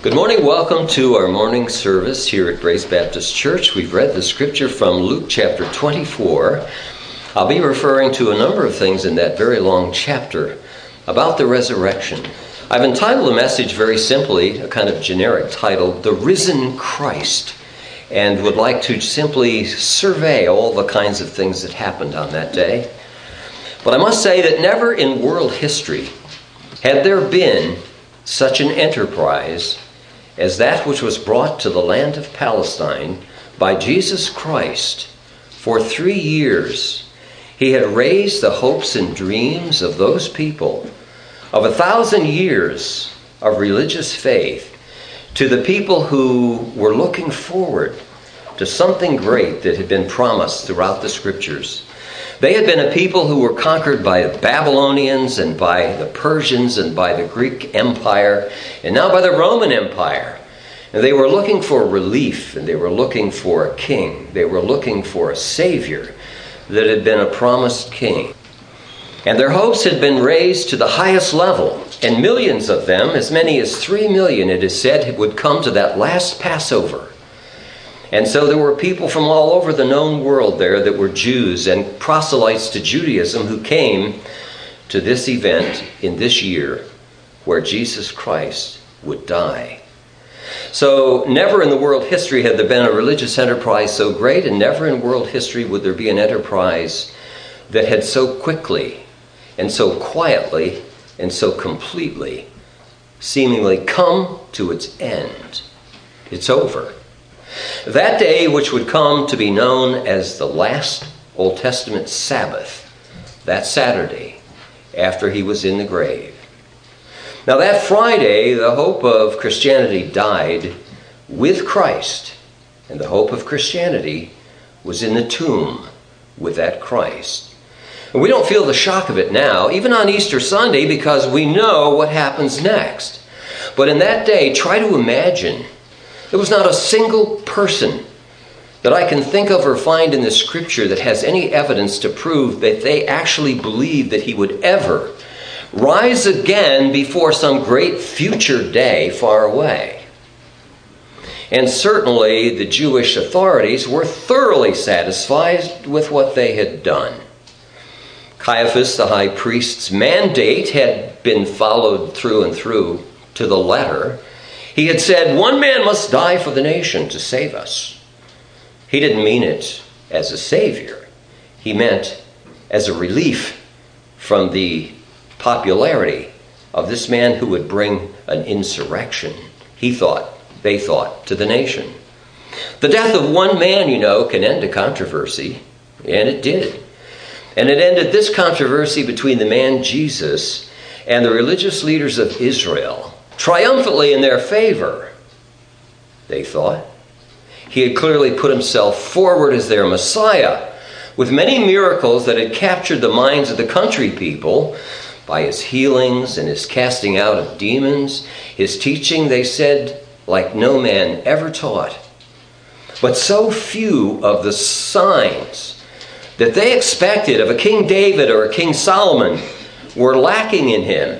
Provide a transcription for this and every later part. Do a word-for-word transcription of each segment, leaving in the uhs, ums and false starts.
Good morning. Welcome to our morning service here at Grace Baptist Church. We've read the scripture from Luke chapter twenty-four. I'll be referring to a number of things in that very long chapter about the resurrection. I've entitled the message very simply, a kind of generic title, The Risen Christ, and would like to simply survey all the kinds of things that happened on that day. But I must say that never in world history had there been such an enterprise as that which was brought to the land of Palestine by Jesus Christ. For three years, he had raised the hopes and dreams of those people of a thousand years of religious faith to the people who were looking forward to something great that had been promised throughout the scriptures. They had been a people who were conquered by the Babylonians and by the Persians and by the Greek Empire and now by the Roman Empire. And they were looking for relief, and they were looking for a king. They were looking for a savior that had been a promised king. And their hopes had been raised to the highest level, and millions of them, as many as three million it is said, would come to that last Passover. And so there were people from all over the known world there that were Jews and proselytes to Judaism who came to this event in this year where Jesus Christ would die. So never in the world history had there been a religious enterprise so great, and never in world history would there be an enterprise that had so quickly and so quietly and so completely seemingly come to its end. It's over. That day, which would come to be known as the last Old Testament Sabbath, that Saturday after he was in the grave. Now that Friday, the hope of Christianity died with Christ, and the hope of Christianity was in the tomb with that Christ. And we don't feel the shock of it now, even on Easter Sunday, because we know what happens next. But in that day, try to imagine. There was not a single person that I can think of or find in the scripture that has any evidence to prove that they actually believed that he would ever rise again before some great future day far away. And certainly the Jewish authorities were thoroughly satisfied with what they had done. Caiaphas, the high priest's mandate had been followed through and through to the letter. He had said, one man must die for the nation to save us. He didn't mean it as a savior. He meant as a relief from the popularity of this man who would bring an insurrection, he thought, they thought, to the nation. The death of one man, you know, can end a controversy, and it did. And it ended this controversy between the man Jesus and the religious leaders of Israel, triumphantly in their favor, they thought. He had clearly put himself forward as their Messiah, with many miracles that had captured the minds of the country people by his healings and his casting out of demons, his teaching, they said, like no man ever taught. But so few of the signs that they expected of a King David or a King Solomon were lacking in him.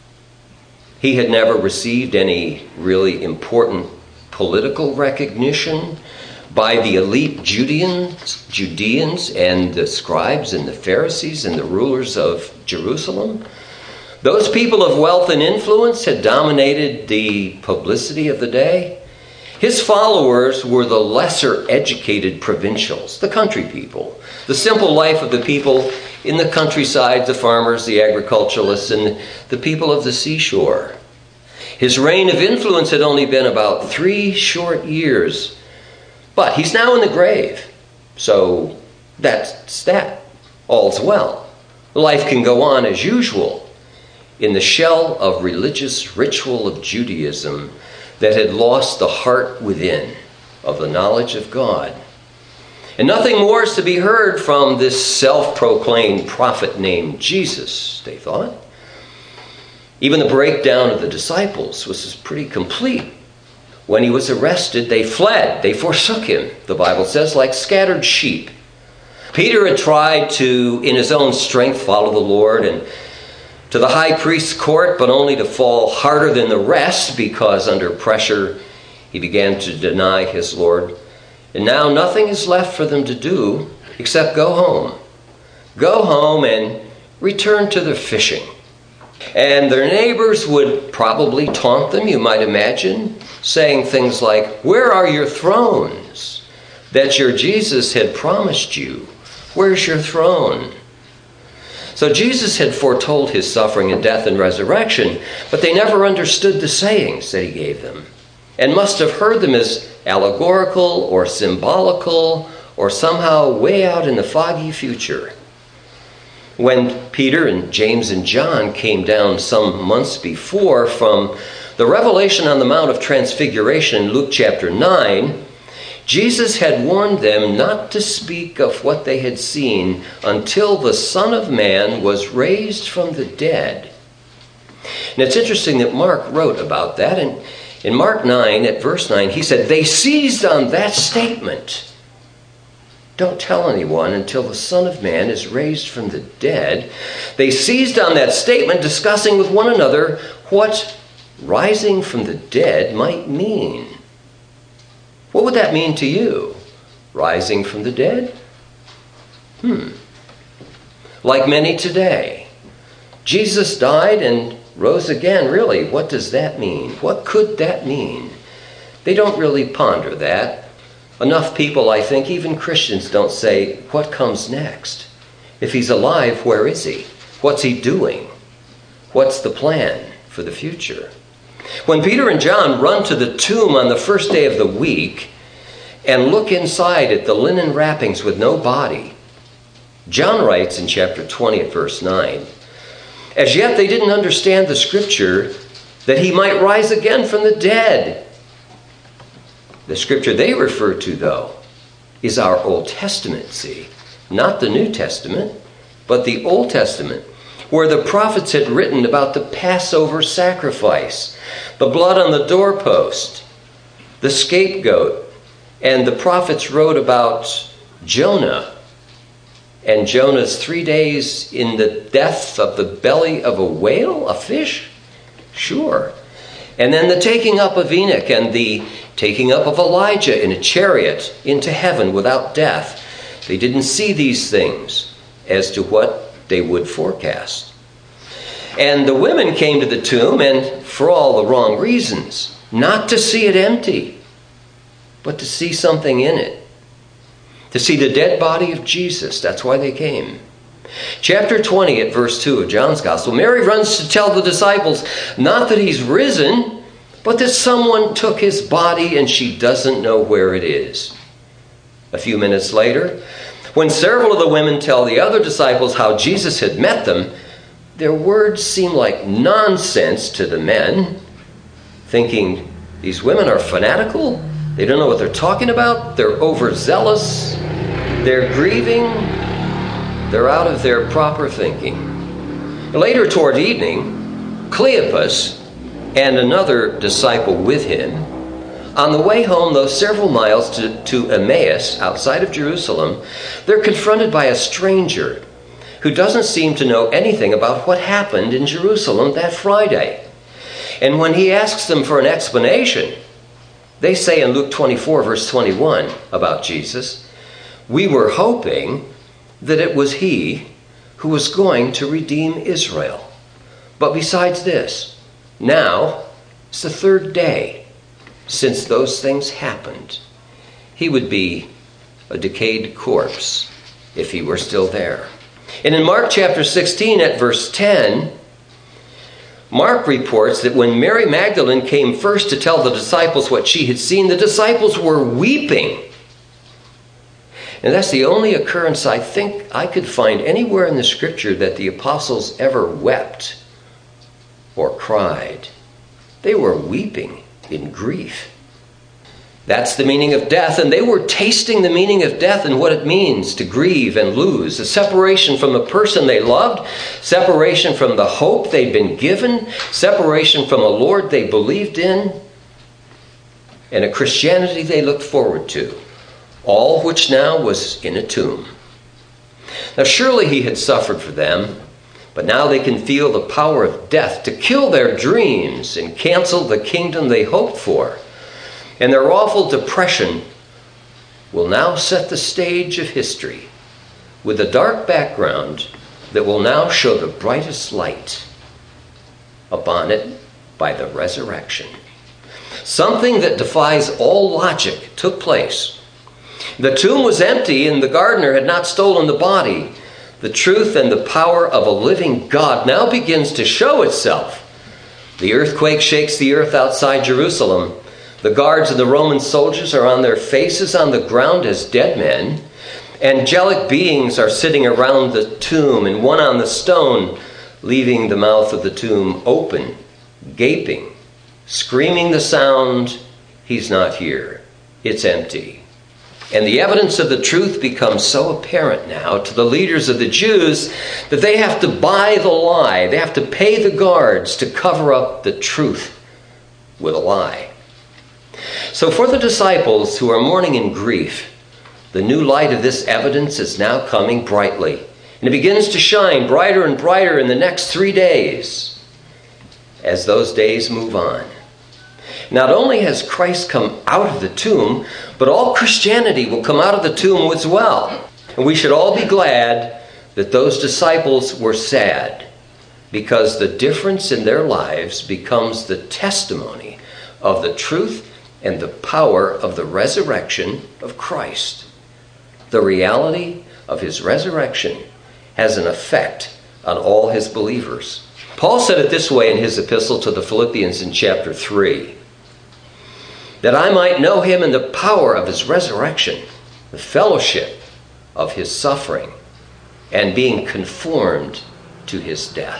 He had never received any really important political recognition by the elite Judeans, Judeans and the scribes and the Pharisees and the rulers of Jerusalem. Those people of wealth and influence had dominated the publicity of the day. His followers were the lesser educated provincials, the country people, the simple life of the people in the countryside, the farmers, the agriculturalists, and the people of the seashore. His reign of influence had only been about three short years, but he's now in the grave, so that's that. All's well. Life can go on as usual in the shell of religious ritual of Judaism that had lost the heart within of the knowledge of God. And nothing more is to be heard from this self-proclaimed prophet named Jesus, they thought. Even the breakdown of the disciples was pretty complete. When he was arrested, they fled. They forsook him, the Bible says, like scattered sheep. Peter had tried to, in his own strength, follow the Lord, and to the high priest's court, but only to fall harder than the rest, because under pressure he began to deny his Lord. And now nothing is left for them to do except go home. Go home and return to their fishing. And their neighbors would probably taunt them, you might imagine, saying things like, "Where are your thrones that your Jesus had promised you? Where's your throne?" So Jesus had foretold his suffering and death and resurrection, but they never understood the sayings that he gave them, and must have heard them as allegorical or symbolical or somehow way out in the foggy future. When Peter and James and John came down some months before from the revelation on the Mount of Transfiguration in Luke chapter nine, Jesus had warned them not to speak of what they had seen until the Son of Man was raised from the dead. And it's interesting that Mark wrote about that. And in Mark nine, at verse nine, he said, they seized on that statement. Don't tell anyone until the Son of Man is raised from the dead. They seized on that statement, discussing with one another what rising from the dead might mean. What would that mean to you? Rising from the dead? Hmm. Like many today, Jesus died and rose again. Really, what does that mean? What could that mean? They don't really ponder that. Enough people, I think, even Christians, don't say, what comes next? If he's alive, where is he? What's he doing? What's the plan for the future? When Peter and John run to the tomb on the first day of the week and look inside at the linen wrappings with no body, John writes in chapter twenty at verse nine, as yet they didn't understand the scripture that he might rise again from the dead. The scripture they refer to, though, is our Old Testament, see? Not the New Testament, but the Old Testament, where the prophets had written about the Passover sacrifice, the blood on the doorpost, the scapegoat, and the prophets wrote about Jonah and Jonah's three days in the depth of the belly of a whale, a fish? Sure. And then the taking up of Enoch and the taking up of Elijah in a chariot into heaven without death. They didn't see these things as to what they would forecast. And the women came to the tomb, and for all the wrong reasons. Not to see it empty, but to see something in it. To see the dead body of Jesus. That's why they came. Chapter twenty at verse two of John's Gospel, Mary runs to tell the disciples not that he's risen, but that someone took his body and she doesn't know where it is. A few minutes later, when several of the women tell the other disciples how Jesus had met them, their words seem like nonsense to the men, thinking these women are fanatical, they don't know what they're talking about, they're overzealous, they're grieving, they're out of their proper thinking. Later toward evening, Cleopas and another disciple with him, on the way home, though several miles to, to Emmaus, outside of Jerusalem, they're confronted by a stranger who doesn't seem to know anything about what happened in Jerusalem that Friday. And when he asks them for an explanation, they say in Luke twenty-four, verse twenty-one about Jesus, we were hoping that it was he who was going to redeem Israel. But besides this, now it's the third day since those things happened. He would be a decayed corpse if he were still there. And in Mark chapter sixteen at verse ten, Mark reports that when Mary Magdalene came first to tell the disciples what she had seen, the disciples were weeping. And that's the only occurrence I think I could find anywhere in the scripture that the apostles ever wept or cried. They were weeping in grief. That's the meaning of death, and they were tasting the meaning of death and what it means to grieve and lose. A separation from the person they loved, separation from the hope they'd been given, separation from a Lord they believed in, and a Christianity they looked forward to, all which now was in a tomb. Now surely he had suffered for them, But now they can feel the power of death to kill their dreams and cancel the kingdom they hoped for. And their awful depression will now set the stage of history with a dark background that will now show the brightest light upon it by the resurrection. Something that defies all logic took place. The tomb was empty and the gardener had not stolen the body. The truth and the power of a living God now begins to show itself. The earthquake shakes the earth outside Jerusalem. The guards and the Roman soldiers are on their faces on the ground as dead men. Angelic beings are sitting around the tomb and one on the stone, leaving the mouth of the tomb open, gaping, screaming the sound, "He's not here. It's empty." And the evidence of the truth becomes so apparent now to the leaders of the Jews that they have to buy the lie. They have to pay the guards to cover up the truth with a lie. So for the disciples who are mourning in grief, the new light of this evidence is now coming brightly. And it begins to shine brighter and brighter in the next three days as those days move on. Not only has Christ come out of the tomb, but all Christianity will come out of the tomb as well. And we should all be glad that those disciples were sad, because the difference in their lives becomes the testimony of the truth and the power of the resurrection of Christ. The reality of his resurrection has an effect on all his believers. Paul said it this way in his epistle to the Philippians in chapter three. That I might know him in the power of his resurrection, the fellowship of his suffering, and being conformed to his death.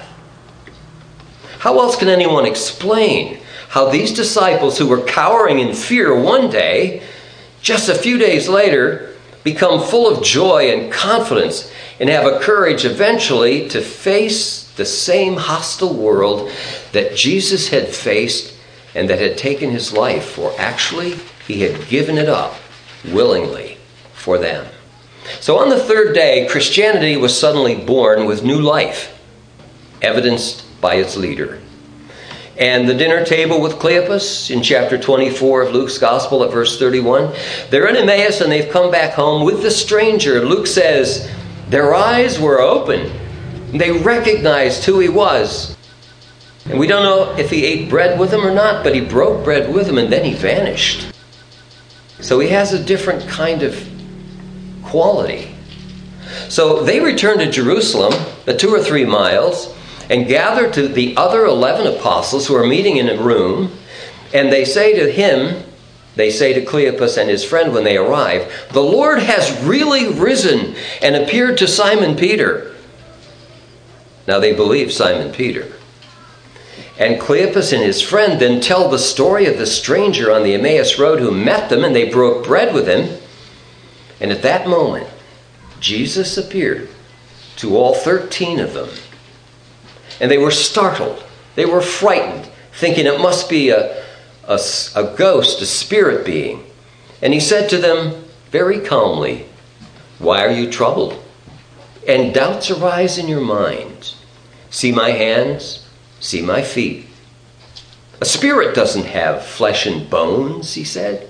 How else can anyone explain how these disciples who were cowering in fear one day, just a few days later, become full of joy and confidence and have a courage eventually to face the same hostile world that Jesus had faced and that had taken his life, for actually he had given it up willingly for them. So on the third day, Christianity was suddenly born with new life, evidenced by its leader. And the dinner table with Cleopas in chapter twenty-four of Luke's Gospel at verse thirty-one, they're in Emmaus and they've come back home with the stranger. Luke says their eyes were open. They recognized who he was. And we don't know if he ate bread with them or not, but he broke bread with them and then he vanished. So he has a different kind of quality. So they returned to Jerusalem, the two or three miles, and gathered to the other eleven apostles who are meeting in a room. And they say to him, they say to Cleopas and his friend when they arrive, "The Lord has really risen and appeared to Simon Peter." Now they believe Simon Peter. And Cleopas and his friend then tell the story of the stranger on the Emmaus road who met them, and they broke bread with him. And at that moment, Jesus appeared to all thirteen of them. And they were startled. They were frightened, thinking it must be a, a, a ghost, a spirit being. And he said to them very calmly, "Why are you troubled? And doubts arise in your mind. See my hands? See my feet. A spirit doesn't have flesh and bones," he said.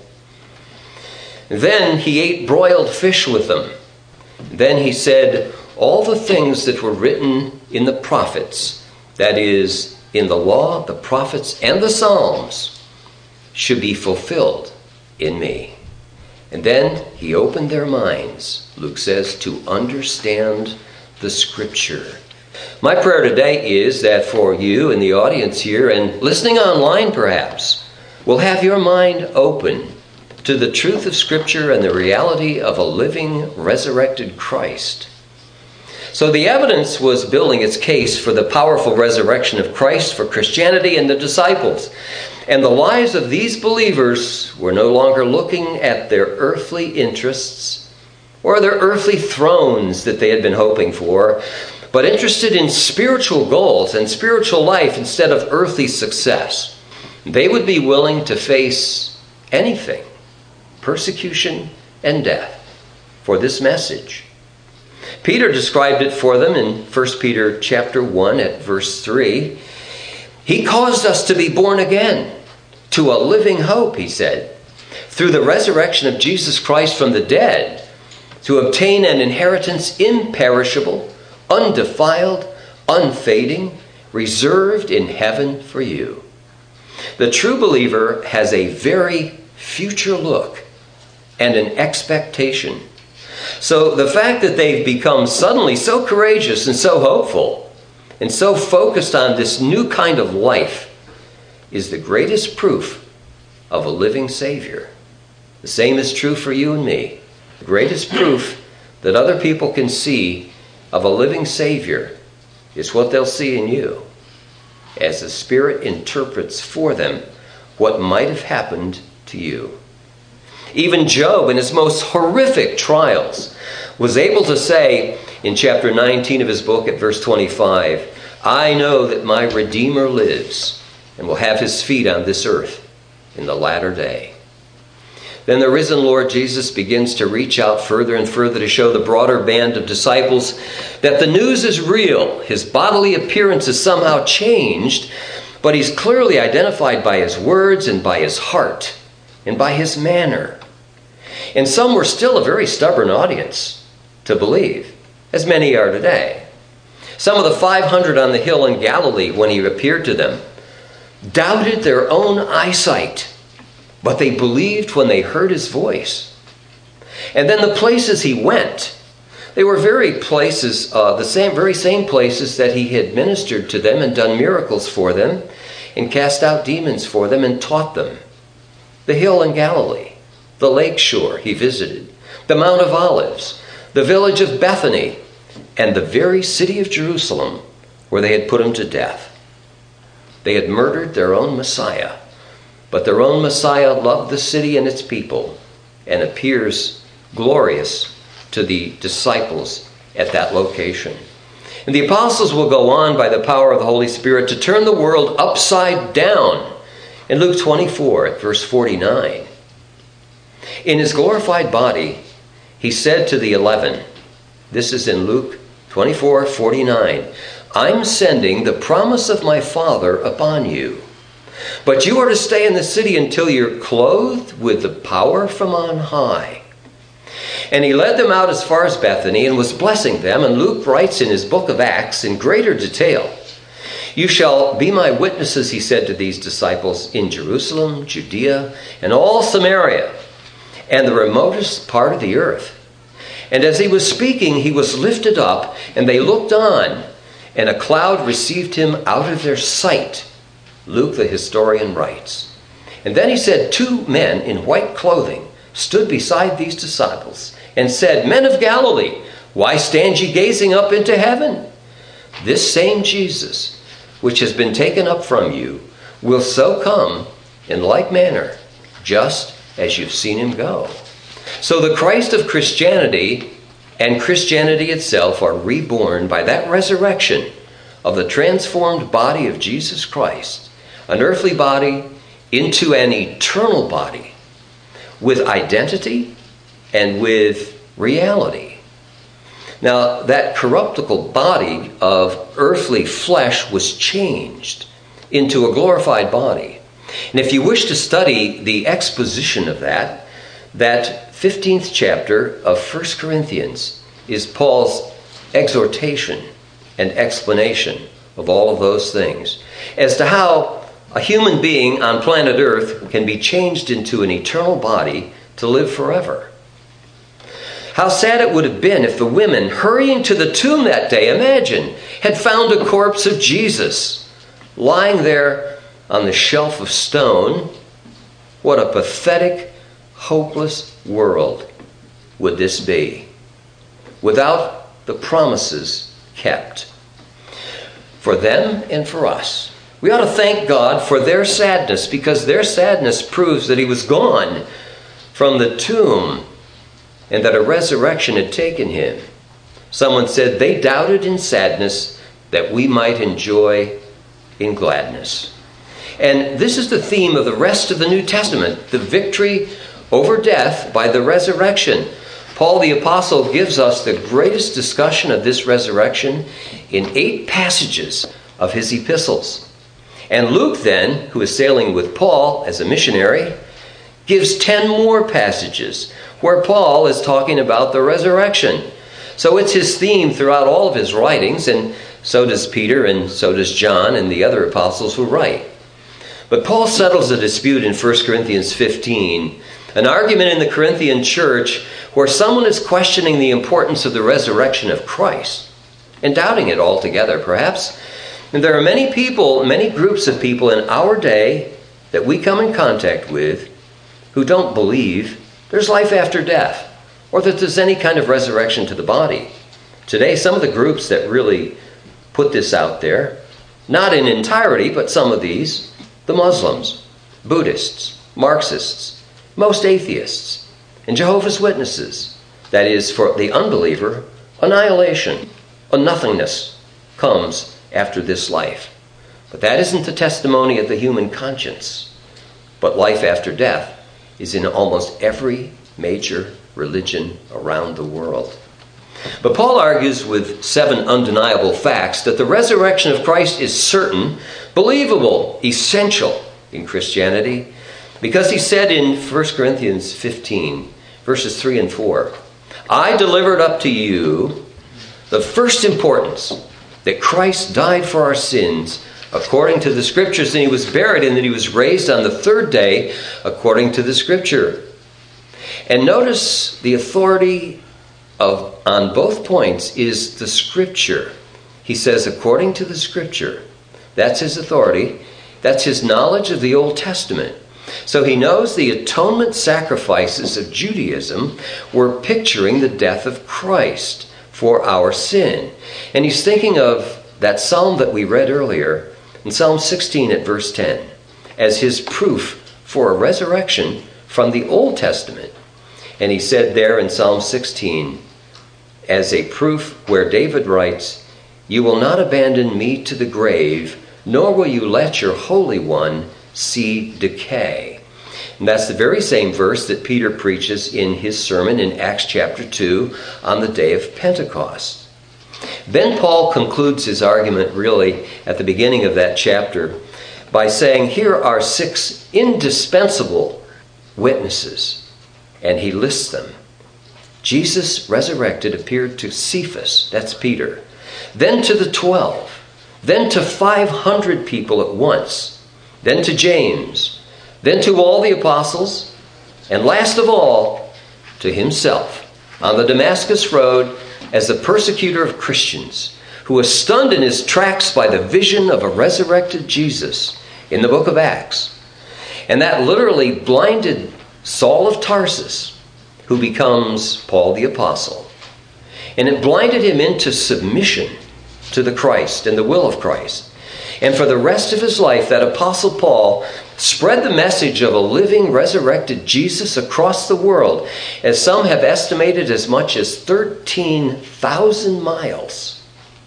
Then he ate broiled fish with them. Then he said, "All the things that were written in the prophets, that is, in the law, the prophets, and the Psalms, should be fulfilled in me." And then he opened their minds, Luke says, to understand the Scripture. My prayer today is that for you in the audience here and listening online perhaps, will have your mind open to the truth of Scripture and the reality of a living, resurrected Christ. So the evidence was building its case for the powerful resurrection of Christ for Christianity and the disciples. And the lives of these believers were no longer looking at their earthly interests or their earthly thrones that they had been hoping for, but interested in spiritual goals and spiritual life instead of earthly success. They would be willing to face anything, persecution and death, for this message. Peter described it for them in First Peter chapter one at verse three. He caused us to be born again to a living hope, he said, through the resurrection of Jesus Christ from the dead, to obtain an inheritance imperishable, undefiled, unfading, reserved in heaven for you. The true believer has a very future look and an expectation. So the fact that they've become suddenly so courageous and so hopeful and so focused on this new kind of life is the greatest proof of a living Savior. The same is true for you and me. The greatest proof that other people can see of a living Savior is what they'll see in you, as the Spirit interprets for them what might have happened to you. Even Job, in his most horrific trials, was able to say in chapter nineteen of his book at verse twenty-five, I know that my Redeemer lives and will have his feet on this earth in the latter day. Then the risen Lord Jesus begins to reach out further and further to show the broader band of disciples that the news is real. His bodily appearance is somehow changed, but he's clearly identified by his words and by his heart and by his manner. And some were still a very stubborn audience to believe, as many are today. Some of the five hundred on the hill in Galilee, when he appeared to them, doubted their own eyesight, but they believed when they heard his voice. And then the places he went, they were very places, uh, the same, very same places that he had ministered to them and done miracles for them and cast out demons for them and taught them. The hill in Galilee, the lake shore he visited, the Mount of Olives, the village of Bethany, and the very city of Jerusalem where they had put him to death. They had murdered their own Messiah, but their own Messiah loved the city and its people and appears glorious to the disciples at that location. And the apostles will go on by the power of the Holy Spirit to turn the world upside down. In Luke twenty-four at verse forty-nine, in his glorified body, he said to the eleven, this is in Luke twenty-four forty-nine, I'm sending the promise of my Father upon you. But you are to stay in the city until you're clothed with the power from on high. And he led them out as far as Bethany and was blessing them. And Luke writes in his book of Acts in greater detail, you shall be my witnesses, he said to these disciples, in Jerusalem, Judea, and all Samaria, and the remotest part of the earth. And as he was speaking, he was lifted up, and they looked on, and a cloud received him out of their sight. Luke the historian writes. And then he said, two men in white clothing stood beside these disciples and said, men of Galilee, why stand ye gazing up into heaven? This same Jesus, which has been taken up from you, will so come in like manner, just as you've seen him go. So the Christ of Christianity and Christianity itself are reborn by that resurrection of the transformed body of Jesus Christ, an earthly body into an eternal body with identity and with reality. Now, that corruptible body of earthly flesh was changed into a glorified body. And if you wish to study the exposition of that, that fifteenth chapter of First Corinthians is Paul's exhortation and explanation of all of those things as to how a human being on planet Earth can be changed into an eternal body to live forever. How sad it would have been if the women hurrying to the tomb that day, imagine, had found a corpse of Jesus lying there on the shelf of stone. What a pathetic, hopeless world would this be, without the promises kept for them and for us. We ought to thank God for their sadness, because their sadness proves that he was gone from the tomb and that a resurrection had taken him. Someone said they doubted in sadness that we might enjoy in gladness. And this is the theme of the rest of the New Testament, the victory over death by the resurrection. Paul the Apostle gives us the greatest discussion of this resurrection in eight passages of his epistles. And Luke then, who is sailing with Paul as a missionary, gives ten more passages where Paul is talking about the resurrection. So it's his theme throughout all of his writings, and so does Peter, and so does John, and the other apostles who write. But Paul settles a dispute in First Corinthians fifteen, an argument in the Corinthian church where someone is questioning the importance of the resurrection of Christ, and doubting it altogether, perhaps. And there are many people, many groups of people in our day that we come in contact with who don't believe there's life after death, or that there's any kind of resurrection to the body. Today, some of the groups that really put this out there, not in entirety, but some of these, the Muslims, Buddhists, Marxists, most atheists, and Jehovah's Witnesses. That is, for the unbeliever, annihilation, a nothingness comes after this life. But that isn't the testimony of the human conscience. But life after death is in almost every major religion around the world. But Paul argues with seven undeniable facts that the resurrection of Christ is certain, believable, essential in Christianity, because he said in First Corinthians fifteen, verses three and four, I delivered up to you the first importance, that Christ died for our sins according to the Scriptures, and he was buried, and that he was raised on the third day according to the Scripture. And notice the authority of on both points is the Scripture. He says, according to the Scripture. That's his authority. That's his knowledge of the Old Testament. So he knows the atonement sacrifices of Judaism were picturing the death of Christ for our sin. And he's thinking of that psalm that we read earlier in Psalm sixteen at verse ten as his proof for a resurrection from the Old Testament. And he said there in Psalm sixteen, as a proof where David writes, you will not abandon me to the grave, nor will you let your Holy One see decay. And that's the very same verse that Peter preaches in his sermon in Acts chapter two on the day of Pentecost. Then Paul concludes his argument really at the beginning of that chapter by saying, here are six indispensable witnesses. And he lists them. Jesus resurrected appeared to Cephas, that's Peter, then to the twelve, then to five hundred people at once, then to James, then to all the apostles, and last of all, to himself on the Damascus road as the persecutor of Christians, who was stunned in his tracks by the vision of a resurrected Jesus in the book of Acts. And that literally blinded Saul of Tarsus, who becomes Paul the Apostle. And it blinded him into submission to the Christ and the will of Christ. And for the rest of his life, that Apostle Paul spread the message of a living, resurrected Jesus across the world, as some have estimated as much as thirteen thousand miles,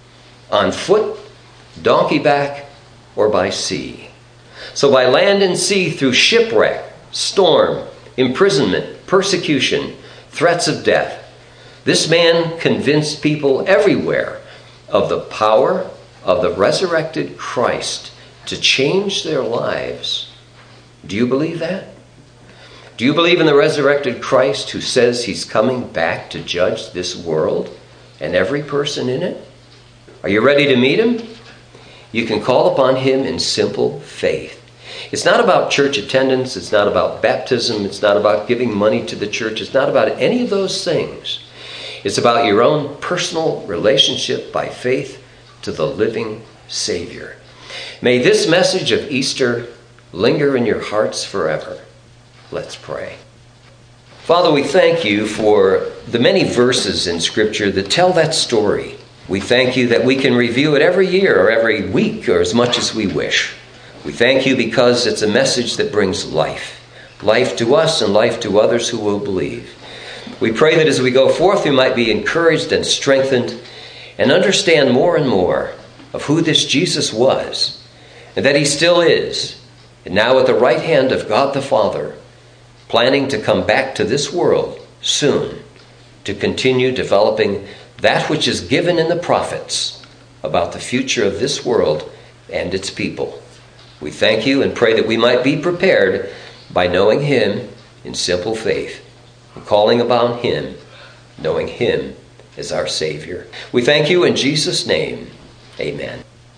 on foot, donkey back, or by sea. So by land and sea, through shipwreck, storm, imprisonment, persecution, threats of death, this man convinced people everywhere of the power of the resurrected Christ to change their lives. Do you believe that? Do you believe in the resurrected Christ who says he's coming back to judge this world and every person in it? Are you ready to meet him? You can call upon him in simple faith. It's not about church attendance. It's not about baptism. It's not about giving money to the church. It's not about any of those things. It's about your own personal relationship by faith to the living Savior. May this message of Easter linger in your hearts forever. Let's pray. Father, we thank you for the many verses in Scripture that tell that story. We thank you that we can review it every year or every week or as much as we wish. We thank you because it's a message that brings life. Life to us and life to others who will believe. We pray that as we go forth, we might be encouraged and strengthened and understand more and more of who this Jesus was and that he still is, and now at the right hand of God the Father, planning to come back to this world soon to continue developing that which is given in the prophets about the future of this world and its people. We thank you and pray that we might be prepared by knowing him in simple faith, and calling upon him, knowing him as our Savior. We thank you in Jesus' name. Amen.